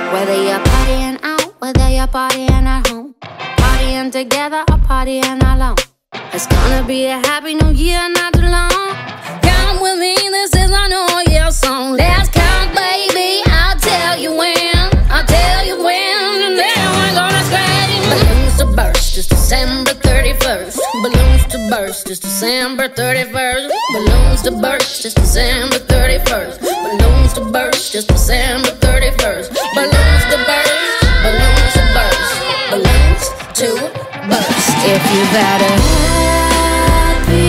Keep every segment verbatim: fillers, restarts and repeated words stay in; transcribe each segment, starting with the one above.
Whether you're partying out, whether you're partying at home, partying together or partying alone, it's gonna be a happy new year, not too long. Count with me, this is our new year song. Let's count, baby, I'll tell you when, I'll tell you when, and then we're gonna scream. Balloons to burst, it's December thirty-first. Balloons to burst, it's December thirty-first. Balloons to burst, it's December thirty-first. Balloons to burst, it's December thirty-first. Balloons to burst, balloons to burst, balloons to burst. If you've had a happy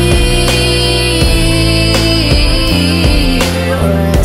or a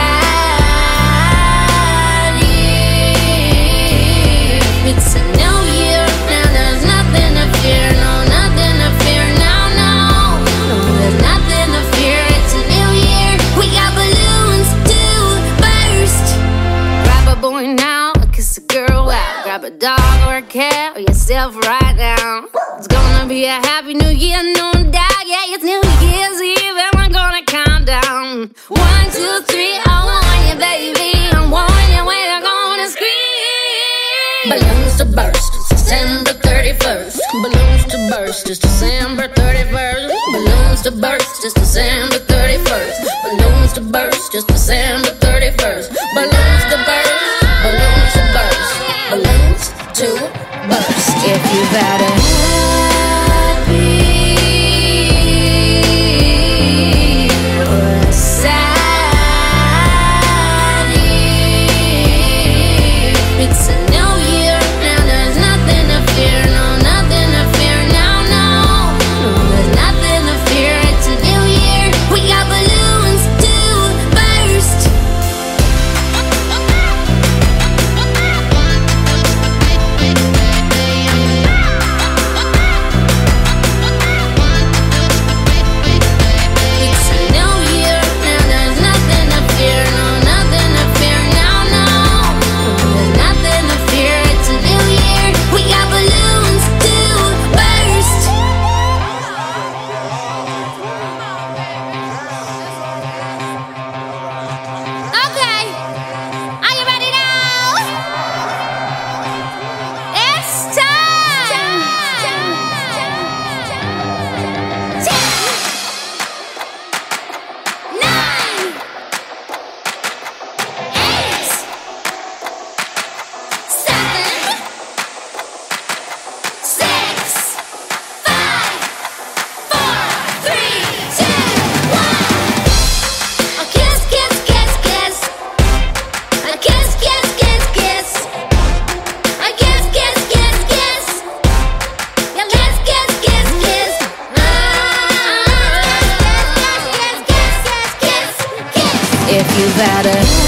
sad year, it's a new year, now there's nothing to fear, no, nothing to fear, no, no, no, there's nothing to fear, it's a new year, we got balloons to burst. Grab a boy now, kiss a girl out, grab a dog or a cat or yourself right now. It's gonna be a happy new year, no doubt, yeah, it's New Year's Eve and we're gonna count down. One, two, three, I want you, baby, I want you, we're gonna scream. Balloons to burst, it's December thirty-first. Balloons to burst, it's December thirty-first. Balloons to burst, it's December thirty-first. Balloons to burst, it's December thirty-first. Balloons to burst, balloons to burst, balloons to burst. If you've had a happy or a sad year, it's a new year, now there's nothing to fear, no, nothing to fear, no, no, no, there's nothing to fear, it's a new year, we got balloons to burst. It's a new year, now there's nothing to fear, no, nothing to fear, no, no, no, there's nothing to fear, it's a new year, we got balloons to burst. Okay, are you ready now? It's time. Ten, nine, eight, seven, six, five, four, three, two, one. A kiss, kiss, kiss, kiss. A kiss, kiss, kiss, kiss. A kiss, kiss, kiss, kiss. Yeah, kiss, kiss, kiss, kiss. Ah, kiss, kiss, kiss, kiss, kiss, kiss, kiss. If you've had a